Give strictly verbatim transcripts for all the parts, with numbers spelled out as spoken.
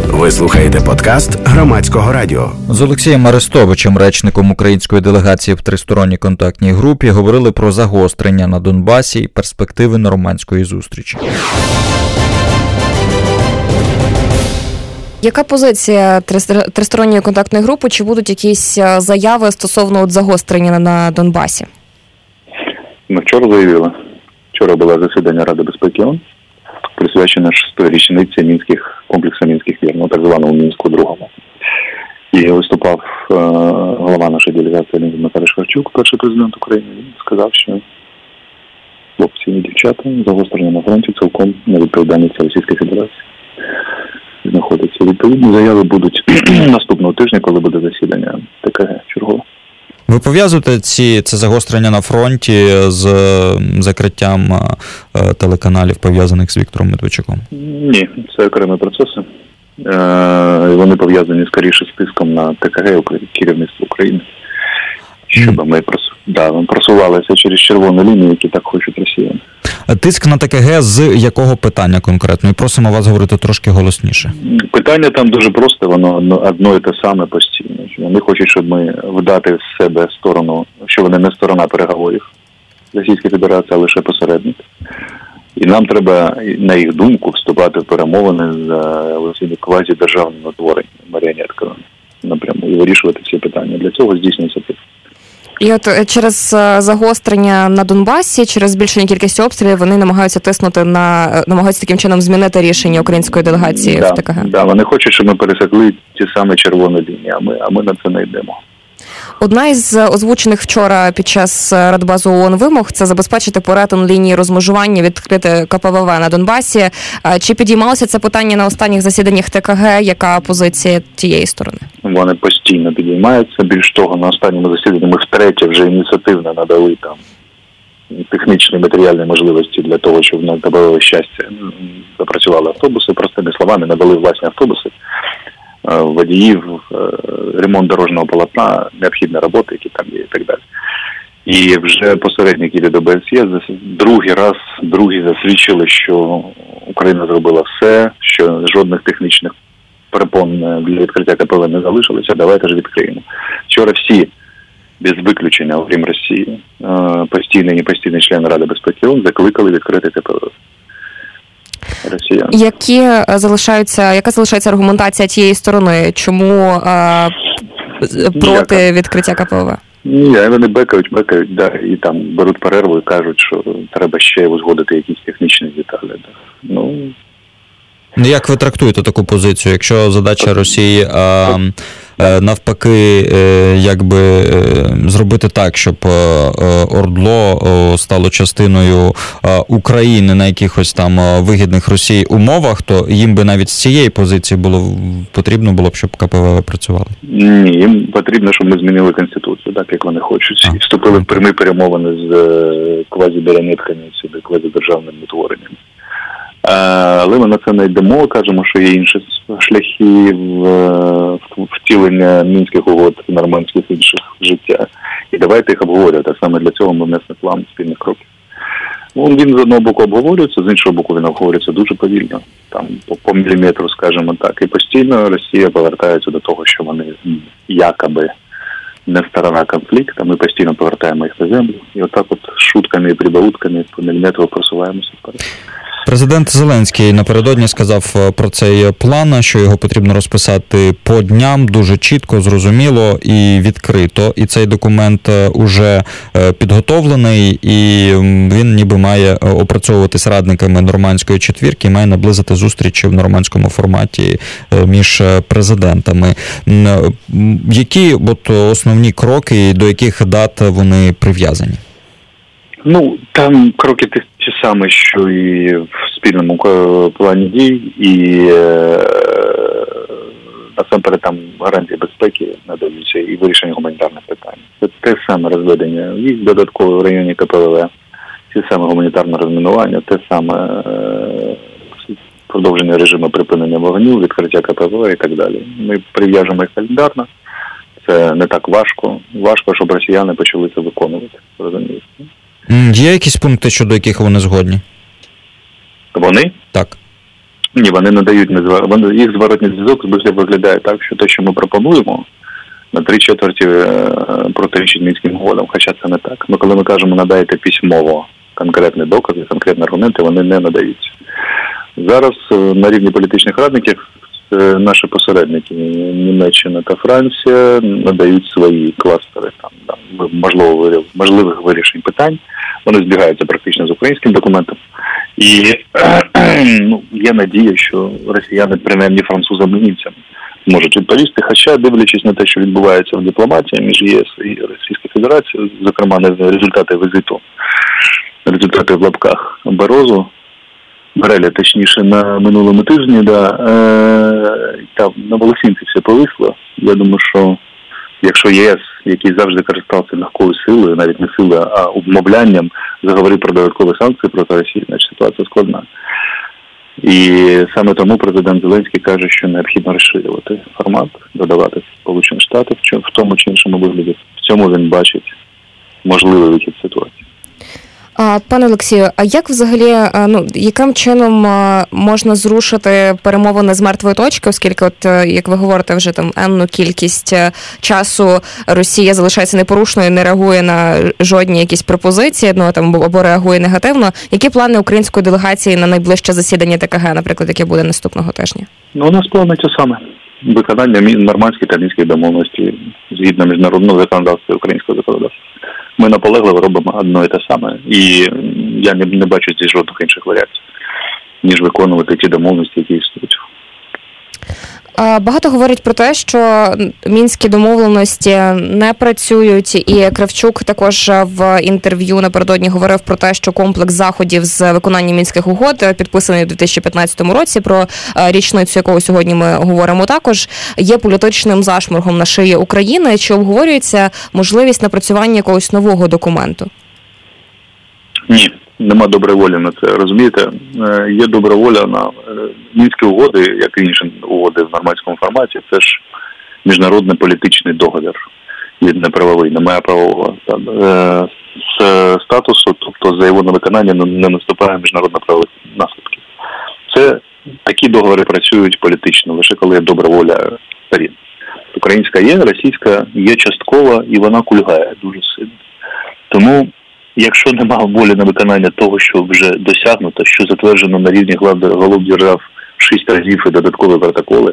Ви слухаєте подкаст Громадського радіо. З Олексієм Арестовичем, речником української делегації в тристоронній контактній групі, говорили про загострення на Донбасі і перспективи нормандської зустрічі. Яка позиція тристоронньої контактної групи? Чи будуть якісь заяви стосовно от загострення на Донбасі? Ми вчора заявили. Вчора було засідання Ради безпеки ООН, присвячене шостої річниці мінських комплексу мінських вір, ну так званому Мінську другому. І виступав е, голова нашої делегації Леонід Макарович Харчук, перший президент України. Він сказав, що хлопці і дівчата загострення на фронті цілком на відповідальність Російської Федерації знаходиться. Відповідні заяви будуть наступного тижня, коли буде засідання ТКГ чергове. Ви пов'язуєте ці, це загострення на фронті з закриттям е, телеканалів, пов'язаних з Віктором Медведчуком? Ні, це окремі процеси. Е, вони пов'язані скоріше з тиском на ТКГ керівництва України, щоб mm. ми просу, да, просувалися через червону лінію, які так хочуть росіяни. Тиск на ТКГ з якого питання конкретно? І просимо вас говорити трошки голосніше. Питання там дуже просто, воно одно і те саме постійно. Вони хочуть, щоб ми вдати з себе сторону, що вони не сторона переговорів Російської Федерації, а лише посередник. І нам треба, на їх думку, вступати в перемовини з квазідержавними утвореннями, маріонетками напряму, і вирішувати всі питання. Для цього здійснюється тиск. І от через загострення на Донбасі, через збільшення кількості обстрілів, вони намагаються тиснути на, намагаються таким чином змінити рішення української делегації да, в ТКГ. Так, да, вони хочуть, щоб ми пересекли ті самі червоні лінії, а ми, а ми на це не йдемо. Одна із озвучених вчора під час Радбезу ООН вимог – це забезпечити перетин лінії розмежування, відкрити ка пе ве ве на Донбасі. Чи підіймалося це питання на останніх засіданнях ТКГ? Яка позиція тієї сторони? Вони постійно підіймаються. Більш того, на останньому засіданні ми втретє вже ініціативно надали там технічні, матеріальні можливості для того, щоб на ка пе ве щастя запрацювали автобуси. Простими словами, надали власні автобуси. Водіїв, ремонт дорожнього полотна, необхідні роботи, які там є і так далі. І вже посередники від о бе ес є другий раз, другі засвідчили, що Україна зробила все, що жодних технічних перепон для відкриття ка пе ве не залишилося, давайте ж відкриємо. Вчора всі, без виключення, окрім Росії, постійний і непостійний члени Ради безпеки ООН закликали відкрити ка пе ве. Росіян. Які залишаються, яка залишається аргументація тієї сторони? Чому е, проти Ніяка. відкриття ка пе ве? Ні, вони бекають, бекають, да, і там беруть перерву і кажуть, що треба ще узгодити якісь технічні деталі. Да. Ну, як ви трактуєте таку позицію? Якщо задача Росії а, навпаки, якби зробити так, щоб ОРДЛО стало частиною України на якихось там вигідних Росії умовах, то їм би навіть з цієї позиції було потрібно було б, щоб ка пе ве працювали? Ні, їм потрібно, щоб ми змінили Конституцію, так як вони хочуть. А. І вступили в прямі перемовини з квазібаріонетками, з квазідержавними утвореннями. Але ми на це не йдемо, кажемо, що є інші шляхи втілення мінських угод, нормандських інших життя. І давайте їх обговорювати. Саме для цього ми внесли план спільних кроків. Він з одного боку обговорюється, з іншого боку він обговорюється дуже повільно. Там по, по міліметру, скажімо так. І постійно Росія повертається до того, що вони якоби не сторона конфлікту, ми постійно повертаємо їх на землю. І отак от шутками і прибаутками по міліметру просуваємося вперед. Президент Зеленський напередодні сказав про цей план, що його потрібно розписати по дням, дуже чітко, зрозуміло і відкрито. І цей документ уже підготовлений, і він ніби має опрацьовуватись радниками нормандської четвірки і має наблизити зустрічі в нормандському форматі між президентами. Які от основні кроки, до яких дат вони прив'язані? Ну, там кроки ті, ті самі, що і в спільному плані дій, і е, насамперед там гарантії безпеки надаються і вирішення гуманітарних питань. Це те саме розведення військ додатково в районі ка пе ве, те саме гуманітарне розмінування, те саме е, продовження режиму припинення вогню, відкриття ка пе ве і так далі. Ми прив'яжемо їх календарно. Це не так важко. Важко, щоб росіяни почали це виконувати. Розумієте? Є якісь пункти, щодо яких вони згодні? Вони? Так. Ні, вони надають не вони їх зворотний зв'язок виглядає так, що те, що ми пропонуємо, на три четверті протирічить Мінським угодам, хоча це не так. Ну, коли ми кажемо, надайте письмово конкретні докази, конкретні аргументи, вони не надаються. Зараз на рівні політичних радників наші посередники, Німеччина та Франція, надають свої кластери там, там можливо, можливих вирішень питань. Вони збігаються практично з українським документом. І ну, є надія, що росіяни, принаймні французам і німцям, можуть відповісти, хоча, дивлячись на те, що відбувається в дипломатії між ЄС і Російською Федерацією, зокрема на результати візиту, результати в лапках Барозу, Бореля, точніше, на минулому тижні, да, е, там на волосінці все повисло. Я думаю, що якщо ЄС, який завжди користався легкою силою, навіть не силою, а обмовлянням, заговорив про додаткові санкції проти Росії, значить ситуація складна. І саме тому президент Зеленський каже, що необхідно розширювати формат, додавати Сполучені Штати в тому чи іншому вигляді. В цьому він бачить можливий вихід ситуації. Пане Олексію, а як взагалі, ну, яким чином можна зрушити перемовини з мертвої точки, оскільки, от, як ви говорите, вже там енну кількість часу Росія залишається непорушною, не реагує на жодні якісь пропозиції, ну, там, або реагує негативно. Які плани української делегації на найближче засідання ТКГ, наприклад, яке буде наступного тижня? Ну, у нас плани те саме. Виконання нормандських та мінських домовленостей згідно міжнародного законодавства і українського законодавства. Ми наполегливо робимо одно і те саме. І я не, не бачу здесь жодних інших варіантів, ніж виконувати ті домовленості, які існують. Багато говорять про те, що мінські домовленості не працюють, і Кравчук також в інтерв'ю напередодні говорив про те, що комплекс заходів з виконання мінських угод, підписаний у дві тисячі п'ятнадцятому році, про річницю якого сьогодні ми говоримо також, є політичним зашморгом на шиї України. Чи обговорюється можливість напрацювання якогось нового документу? Ні. Нема доброї волі на це, розумієте? Є добра воля на мінські угоди, як і інші угоди в нормандському форматі, це ж міжнародний політичний договір, він не правовий, немає правового з статусу, тобто за його невиконання не наступає міжнародно-правових наслідків. Це такі договори працюють політично, лише коли є добра воля сторін. Українська є, російська є часткова, і вона кульгає дуже сильно. Тому якщо немає волі на виконання того, що вже досягнуто, що затверджено на рівні голов держав шість разів і додаткові протоколи,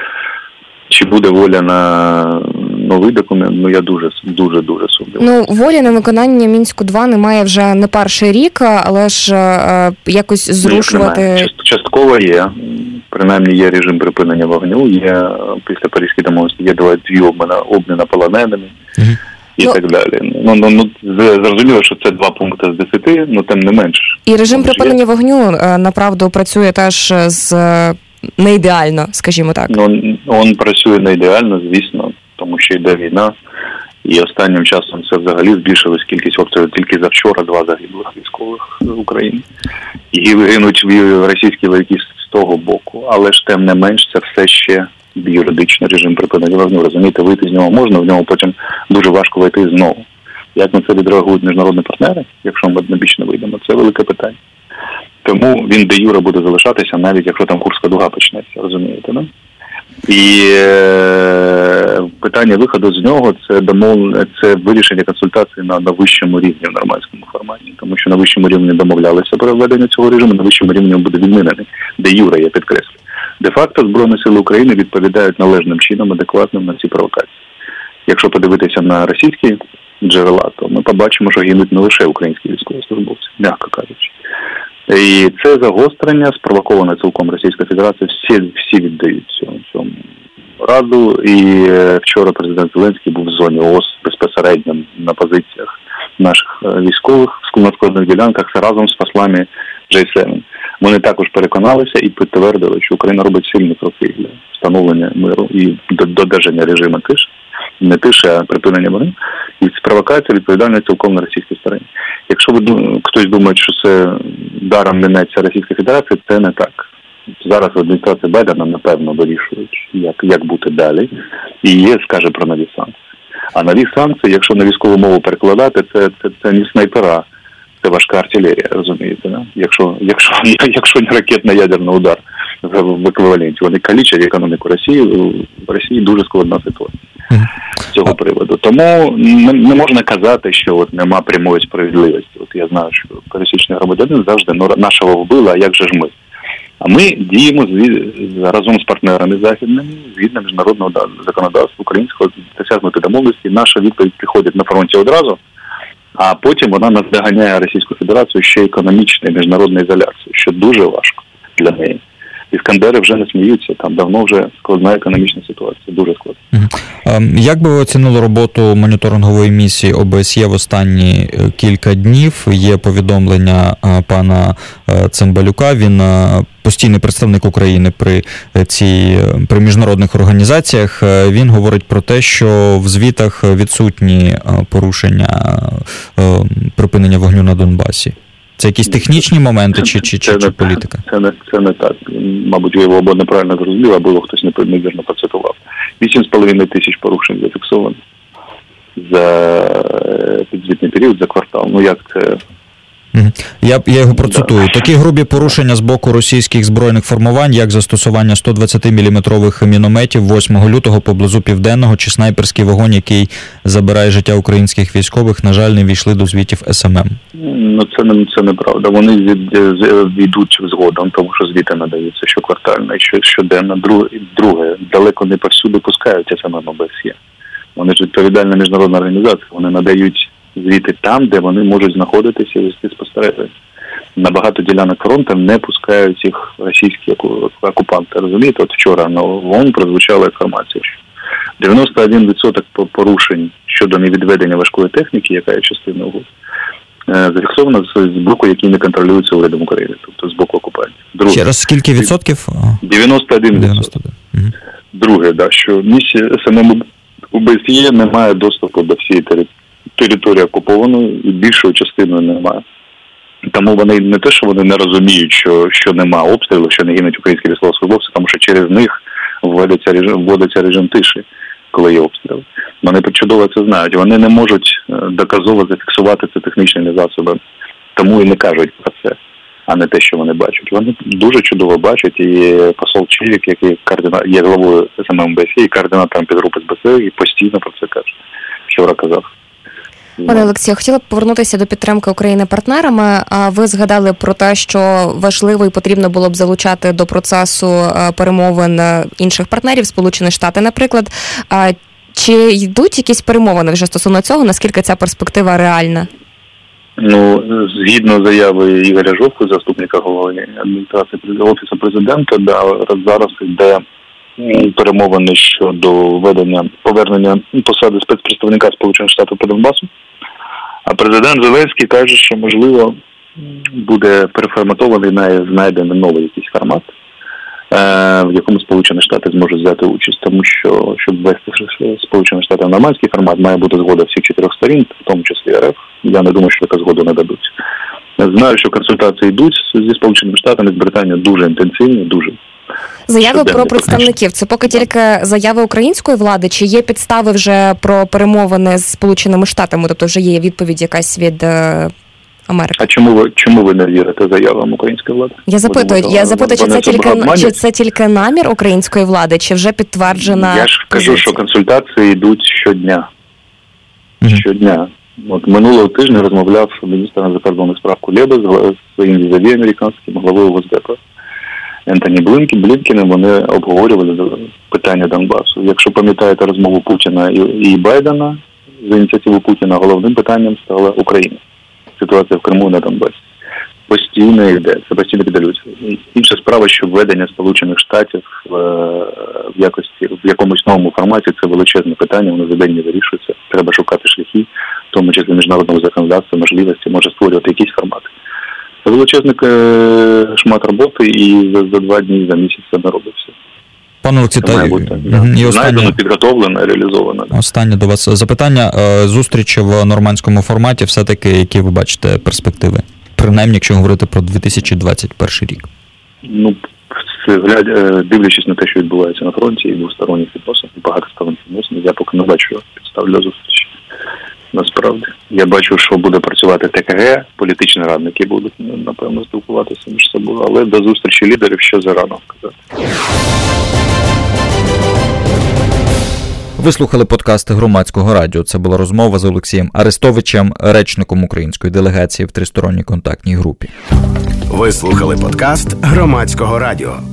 чи буде воля на новий документ, ну я дуже, дуже, дуже сумніваюся. Ну, волі на виконання Мінську-два немає вже не перший рік, але ж е, якось зрушувати... Частково є. Принаймні є режим припинення вогню, є після Паризької домовленості, є дві обміни, обміни полоненими. Mm-hmm. І ну, так далі. Ну, ну, ну, зрозуміло, що це два пункти з десяти, але тим не менш. І режим припинення вогню, направду, працює теж з не ідеально, скажімо так. Ну, він працює не ідеально, звісно, тому що йде війна. І останнім часом це взагалі збільшилась кількість обстрілів. Тільки завчора два загиблих військових в Україні. І гинуть російські вояки з того боку. Але ж тим не менш, це все ще юридичний режим припинення вогню. Розумієте, вийти з нього можна, в нього потім дуже важко вийти знову. Як на це відреагують міжнародні партнери, якщо ми однобічно вийдемо, це велике питання. Тому він де юре буде залишатися, навіть якщо там Курська дуга почнеться, розумієте, не? І е, питання виходу з нього – це домов... це вирішення консультацій на, на вищому рівні в нормандському форматі. Тому що на вищому рівні домовлялися про введення цього режиму, на вищому рівні буде відмінений. Де юре, я підкреслю. Де-факто Збройні сили України відповідають належним чином, адекватним на ці провокації. Якщо подивитися на російські джерела, то ми побачимо, що гинуть не лише українські військовослужбовці, м'яко кажучи. І це загострення, спровоковане цілком Російською Федерацією, всі, всі віддають цьому, цьому раду. І вчора президент Зеленський був в зоні ООС безпосередньо на позиціях наших військових на складних ділянках разом з послами джей севен. Вони також переконалися і підтвердили, що Україна робить сильні кроки для встановлення миру і додержання режиму тиші. Не тиші, а припинення вогню. І провокація відповідальна цілком на російській стороні. Якщо ви хтось думає, що це даром минеться Російська Федерація, це не так. Зараз адміністрація Байдена, напевно, вирішує, як, як бути далі. І є, скаже про нові санкції. А нові санкції, якщо на військову мову перекладати, це, це, це не снайпера, це важка артилерія, розумієте, да? Якщо, якщо, якщо не ракетно-ядерний удар в еквіваленті. Вони калічать економіку Росії. В Росії дуже складна ситуація з цього приводу. Тому не, не можна казати, що от нема прямої справедливості. От я знаю, що пересічний громадянин завжди ну, нашого вбили, а як же ж ми? А ми діємо разом з партнерами західними, згідно міжнародного законодавства українського, досягнути домовленості. Наша відповідь приходить на фронті одразу, а потім вона наздоганяє Російську Федерацію ще економічною міжнародною ізоляцією, що дуже важко для неї. Іскандери вже не сміються, там давно вже складна економічна ситуація, дуже складна. Як би ви оцінили роботу моніторингової місії О Б С Є в останні кілька днів? Є повідомлення пана Цимбалюка, він постійний представник України при цій, при міжнародних організаціях. Він говорить про те, що в звітах відсутні порушення припинення вогню на Донбасі. Це якісь технічні моменти чи, чи, чи, чи політика? Це не, це не так. Мабуть, ви його або неправильно зрозуміли, або хтось невірно процитував. Вісім з половиною тисяч порушень зафіксовано за підзвітний період, за квартал. Ну як це... Я, я його процитую. Такі грубі порушення з боку російських збройних формувань, як застосування сто двадцять міліметрових мінометів восьмого лютого поблизу Південного чи снайперський вогонь, який забирає життя українських військових, на жаль, не війшли до звітів С М М. Ну це не це неправда. Вони йдуть згодом, тому що звіти надаються щоквартально і щоденно. Друге, друге, далеко не повсюди пускають С М М О Б С Є. Вони ж відповідальна міжнародна організація, вони надають звіти там, де вони можуть знаходитися і вести спостереження. На багато ділянок фронту не пускають їх російські окупанти. Розумієте, от вчора на В О Н прозвучала інформація, що дев'яносто один відсоток порушень щодо невідведення важкої техніки, яка є частиною угоди, зафіксовано з боку, який не контролюється урядом України, тобто з боку окупантів. Друге, ще раз, скільки відсотків? дев'яносто один відсоток. Угу. Друге, да, що місія С М М О Б С Є не має доступу до всієї території. Територія окупованої і більшою частиною немає. Тому вони не те, що вони не розуміють, що, що нема обстрілу, що не гинуть українські військовослужбовці, тому що через них вводиться режим, вводиться режим тиші, коли є обстріли. Вони чудово це знають. Вони не можуть доказово зафіксувати це технічними засобами. Тому і не кажуть про це, а не те, що вони бачать. Вони дуже чудово бачать, і посол Чирік, який координа... є головою С М М О Б С Є і координатором підгрупи з Б С І, постійно про це каже. Вчора казав. Пане Олексію, хотіла б повернутися до підтримки України партнерами. Ви згадали про те, що важливо і потрібно було б залучати до процесу перемовин інших партнерів, Сполучені Штати, наприклад. Чи йдуть якісь перемовини вже стосовно цього? Наскільки ця перспектива реальна? Ну, згідно заяви Ігоря Жовка, заступника голови адміністрації Офісу Президента, да, зараз йде перемовини щодо введення, повернення посади спецпредставника Сполучених Штатів по Донбасу. А президент Зеленський каже, що, можливо, буде переформатований, знайдений новий якийсь формат, в якому Сполучені Штати зможуть взяти участь. Тому що, щоб ввести Сполучені Штати в нормандський формат, має бути згода всіх чотирьох сторін, в тому числі Р Ф. Я не думаю, що така згода не дадуть. Знаю, що консультації йдуть зі Сполученими Штатами, з Британією дуже інтенсивні, дуже. Заяви про представників – це поки тільки заяви української влади, чи є підстави вже про перемовини з Сполученими Штатами, тобто вже є відповідь якась від е, Америки? А чому ви, чому ви не вірите заявам української влади? Я запитую, Будемо, я запитую, чи це, тільки, чи це тільки намір української влади, чи вже підтверджена Я ж кажу, позиція? що консультації йдуть щодня. Mm-hmm. Щодня. От минулого тижня розмовляв міністр закордонних справ Кулеба з своїм візаві американським, главою Госдепу Ентоні Блінкі, Блінкіним. Вони обговорювали питання Донбасу. Якщо пам'ятаєте розмову Путіна і Байдена, за ініціативу Путіна головним питанням стала Україна. Ситуація в Криму на Донбасі. Постійно йде, це постійно підалюється. Інша справа, що введення Сполучених Штатів в, в якості, в якомусь новому форматі, це величезне питання, воно за день не вирішується. Треба шукати шляхи, в тому числі міжнародного законодавства, можливості, може створювати якісь формати. Це величезний шмат роботи, і за, за два дні, за місяць це не робиться. Пане Олексію, та... і останнє... підготовлено, реалізовано. Останнє до вас запитання. Зустріч в нормандському форматі, все-таки, які ви бачите перспективи? Принаймні, якщо говорити про дві тисячі двадцять перший рік. Ну, дивлячись на те, що відбувається на фронті, і двосторонніх відносин, багатосторонніх відносин, я поки не бачу підстав для зустрічі. насправді. Я бачу, що буде працювати ТКГ, політичні радники будуть, напевно, спілкуватися між собою, але до зустрічі лідерів ще зарано сказати. Ви слухали подкасти Громадського радіо. Це була розмова з Олексієм Арестовичем, речником української делегації в тристоронній контактній групі. Ви слухали подкаст Громадського радіо.